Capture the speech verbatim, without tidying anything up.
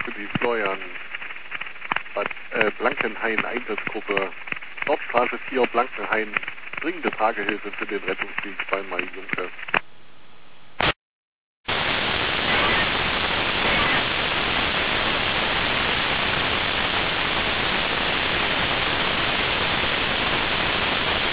für die Florian Bad, äh, Blankenhain Einsatzgruppe. Nordstraße vier Blankenhain. Dringende Tagehilfe für den Rettungsdienst bei Mai Junke.